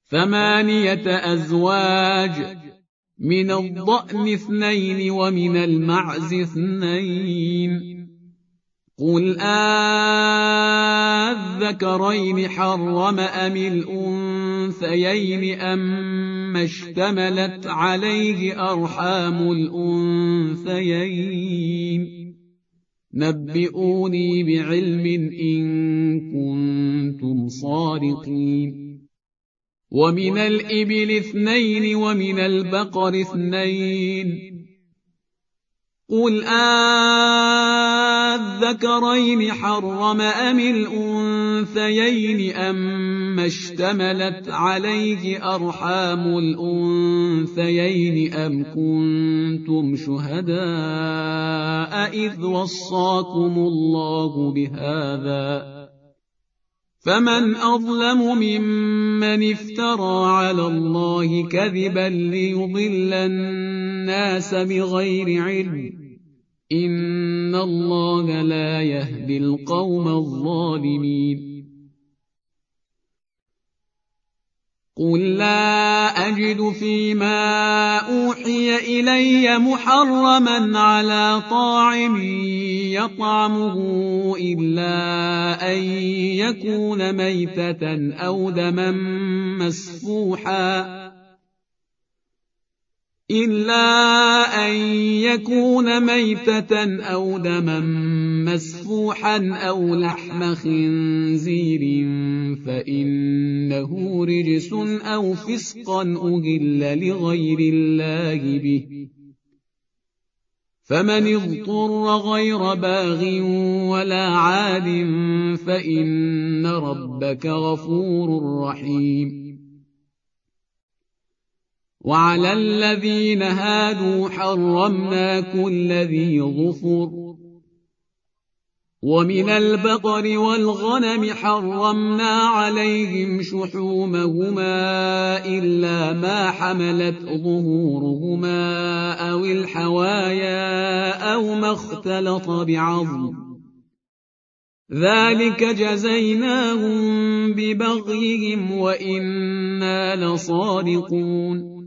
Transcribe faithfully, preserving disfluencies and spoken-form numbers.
ثمانية أزواج، من الضأن اثنين ومن المعز اثنين. قل آذكرين حرم أم الأنثيين أما اشتملت عليه أرحام الأنثيين؟ نبئوني بعلم إن كنتم صادقين. ومن الإبل اثنين ومن البقر اثنين. قل آذكرين حرم أم الأنثيين أما اشتملت عليه أرحام الأنثيين أم كنتم شهداء إذ وصاكم الله بهذا؟ فمن أظلم ممن افترى على الله كذبا ليضل الناس بغير علم، إن الله لا يهدي القوم الظالمين. قل لا أجد فيما أوحي إلي محرما على طاعم يطعمه إلا أن يكون ميتة أو دما مسفوحا إلا أن يكون ميتة أو دما مسفوحا أو لحم خنزير فإنه رجس أو فسقا أهل لغير الله به، فمن اضطر غير باغ ولا عاد فإن ربك غفور رحيم. وعلى الذين هادوا حرمنا كل ذي ظفر، ومن البقر والغنم حرمنا عليهم شحومهما إلا ما حملت ظهورهما أو الحوايا أو ما اختلط بعظم، ذلك جزيناهم ببغيهم وإنا لصادقون.